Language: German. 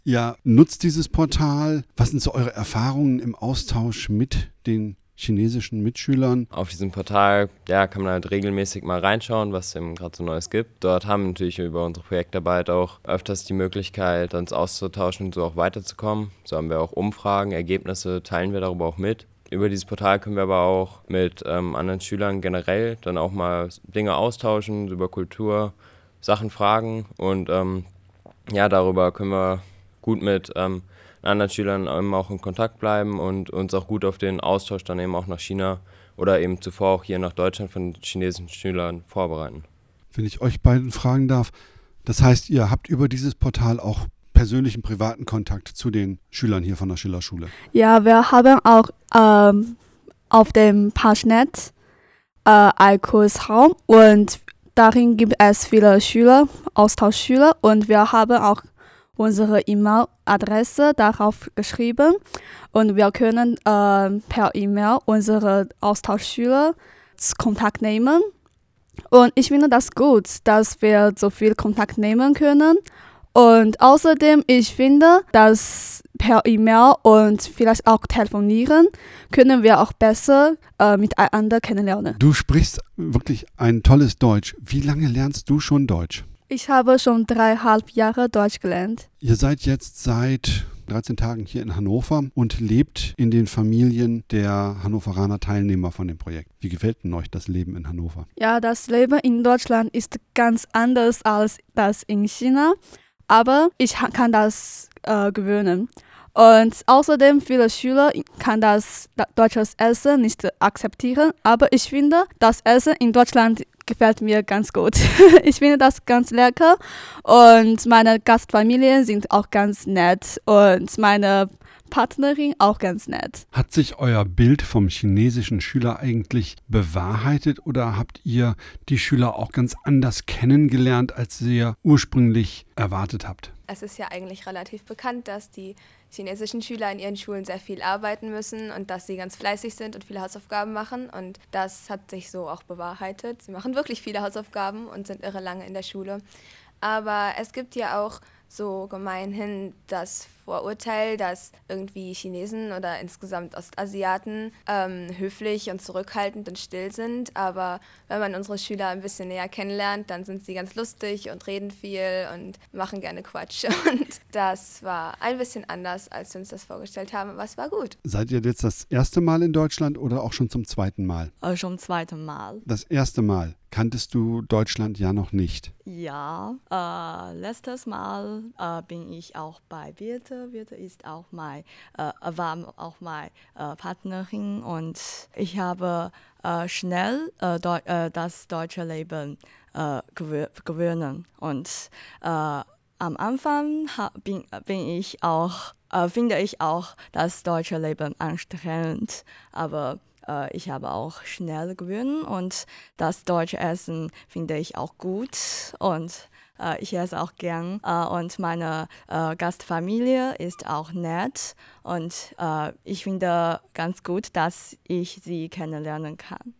Ihr nutzt dieses Portal. Was sind so eure Erfahrungen im Austausch mit den chinesischen Mitschülern? Auf diesem Portal kann man halt regelmäßig mal reinschauen, was es eben gerade so Neues gibt. Dort haben wir natürlich über unsere Projektarbeit auch öfters die Möglichkeit, uns auszutauschen und so auch weiterzukommen. So haben wir auch Umfragen, Ergebnisse, teilen wir darüber auch mit. Über dieses Portal können wir aber auch mit anderen Schülern generell dann auch mal Dinge austauschen, über Kultur, Sachen fragen und darüber können wir gut mit anderen Schülern eben auch in Kontakt bleiben und uns auch gut auf den Austausch dann eben auch nach China oder eben zuvor auch hier nach Deutschland von chinesischen Schülern vorbereiten. Wenn ich euch beiden fragen darf, das heißt, ihr habt über dieses Portal auch persönlichen, privaten Kontakt zu den Schülern hier von der Schillerschule? Ja, wir haben auch auf dem Paschnet einen Kursraum und darin gibt es viele Schüler, Austauschschüler und wir haben auch unsere E-Mail-Adresse darauf geschrieben und wir können per E-Mail unsere Austauschschüler Kontakt nehmen. Und ich finde das gut, dass wir so viel Kontakt nehmen können. Und außerdem, ich finde, dass per E-Mail und vielleicht auch telefonieren können wir auch besser miteinander kennenlernen. Du sprichst wirklich ein tolles Deutsch. Wie lange lernst du schon Deutsch? Ich habe schon 3,5 Jahre Deutsch gelernt. Ihr seid jetzt seit 13 Tagen hier in Hannover und lebt in den Familien der Hannoveraner Teilnehmer von dem Projekt. Wie gefällt denn euch das Leben in Hannover? Ja, das Leben in Deutschland ist ganz anders als das in China, aber ich kann das gewöhnen. Und außerdem, viele Schüler kann das deutsches Essen nicht akzeptieren, aber ich finde, das Essen in Deutschland gefällt mir ganz gut. Ich finde das ganz lecker und meine Gastfamilien sind auch ganz nett und meine Partnerin auch ganz nett. Hat sich euer Bild vom chinesischen Schüler eigentlich bewahrheitet oder habt ihr die Schüler auch ganz anders kennengelernt, als ihr ursprünglich erwartet habt? Es ist ja eigentlich relativ bekannt, dass die chinesischen Schüler in ihren Schulen sehr viel arbeiten müssen und dass sie ganz fleißig sind und viele Hausaufgaben machen. Und das hat sich so auch bewahrheitet. Sie machen wirklich viele Hausaufgaben und sind irre lange in der Schule. Aber es gibt ja auch so gemeinhin das Vorurteil, dass irgendwie Chinesen oder insgesamt Ostasiaten höflich und zurückhaltend und still sind. Aber wenn man unsere Schüler ein bisschen näher kennenlernt, dann sind sie ganz lustig und reden viel und machen gerne Quatsch. Und das war ein bisschen anders, als wir uns das vorgestellt haben, aber es war gut. Seid ihr jetzt das erste Mal in Deutschland oder auch schon zum zweiten Mal? Schon zweiten Mal. Das erste Mal kanntest du Deutschland ja noch nicht. Ja, letztes Mal bin ich auch bei Birte. Birte ist auch war auch meine Partnerin und ich habe schnell das deutsche Leben gewöhnen. Und am Anfang finde ich auch das deutsche Leben anstrengend, aber ich habe auch schnell gewöhnt und das deutsche Essen finde ich auch gut und ich esse auch gern und meine Gastfamilie ist auch nett und ich finde ganz gut, dass ich sie kennenlernen kann.